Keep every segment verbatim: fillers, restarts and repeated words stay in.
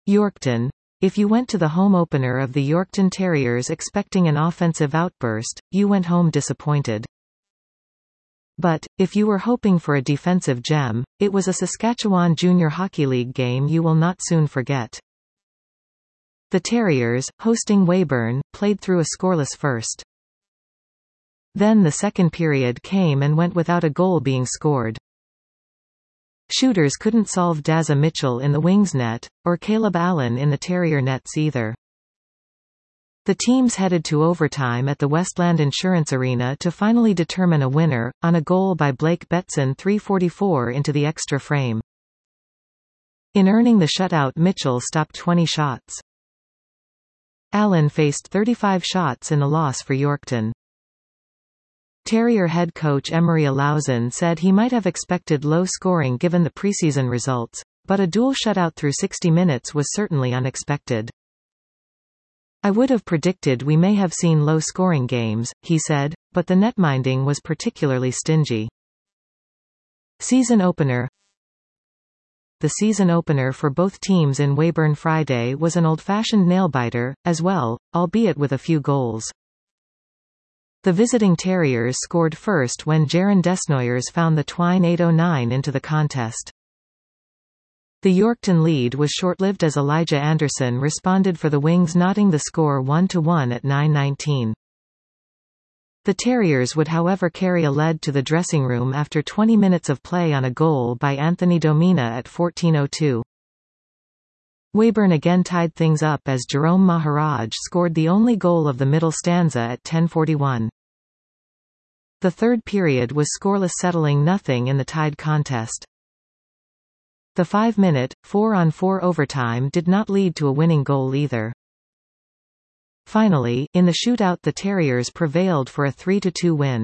Yorkton. If you went to the home opener of the Yorkton Terriers expecting an offensive outburst, you went home disappointed. But, if you were hoping for a defensive gem, it was a Saskatchewan Junior Hockey League game you will not soon forget. The Terriers, hosting Weyburn, played through a scoreless first. Then the second period came and went without a goal being scored. Shooters couldn't solve Dazza Mitchell in the Wings net, or Caleb Allen in the Terrier nets either. The teams headed to overtime at the Westland Insurance Arena to finally determine a winner, on a goal by Blake Betson three forty-four into the extra frame. In earning the shutout, Mitchell stopped twenty shots. Allen faced thirty-five shots in the loss for Yorkton. Terrier head coach Emery Alauzen said he might have expected low scoring given the preseason results, but a dual shutout through sixty minutes was certainly unexpected. I would have predicted we may have seen low-scoring games, he said, but the netminding was particularly stingy. Season opener. The season opener for both teams in Weyburn Friday was an old-fashioned nail-biter, as well, albeit with a few goals. The visiting Terriers scored first when Jaron Desnoyers found the twine eight oh nine into the contest. The Yorkton lead was short-lived as Elijah Anderson responded for the Wings, knotting the score one to one at nine nineteen. The Terriers would however carry a lead to the dressing room after twenty minutes of play on a goal by Anthony Domina at fourteen oh two. Weyburn again tied things up as Jerome Maharaj scored the only goal of the middle stanza at ten forty-one. The third period was scoreless, settling nothing in the tied contest. The five-minute, four-on-four overtime did not lead to a winning goal either. Finally, in the shootout the Terriers prevailed for a three to two win.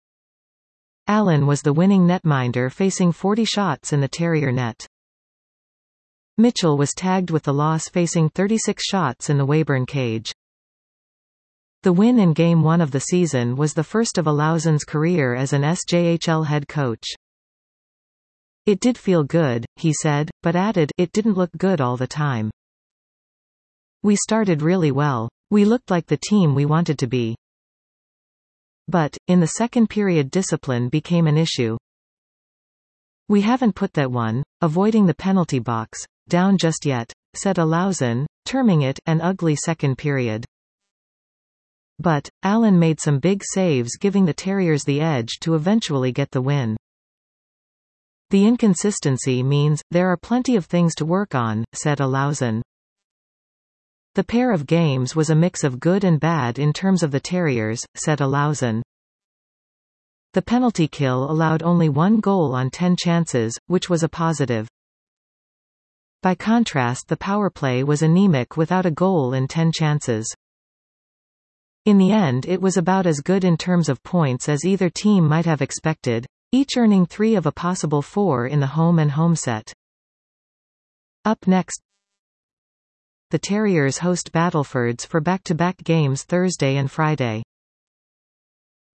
Allen was the winning netminder facing forty shots in the Terrier net. Mitchell was tagged with the loss facing thirty-six shots in the Weyburn cage. The win in Game one of the season was the first of Alauzen's career as an S J H L head coach. It did feel good, he said, but added, it didn't look good all the time. We started really well. We looked like the team we wanted to be. But, in the second period discipline became an issue. We haven't put that one, avoiding the penalty box, down just yet, said Alauzen, terming it an ugly second period. But, Allen made some big saves giving the Terriers the edge to eventually get the win. The inconsistency means, there are plenty of things to work on, said Alauzen. The pair of games was a mix of good and bad in terms of the Terriers, said Alauzen. The penalty kill allowed only one goal on ten chances, which was a positive. By contrast, the power play was anemic without a goal in ten chances. In the end it was about as good in terms of points as either team might have expected, each earning three of a possible four in the home and home set. Up next, the Terriers host Battlefords for back-to-back games Thursday and Friday.